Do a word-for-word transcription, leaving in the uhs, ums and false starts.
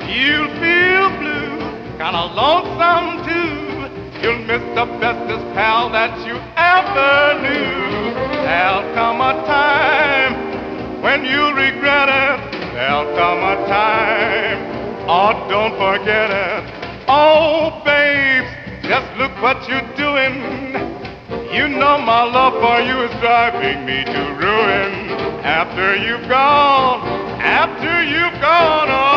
You'll feel blue, kinda lonesome too. You'll miss the bestest pal that you ever knew. There'll come a time when you'll regret it. There'll come a time, oh, don't forget it. Oh, babes, just look what you're doing. You know my love for you is driving me to ruin. After you've gone, after you've gone, oh.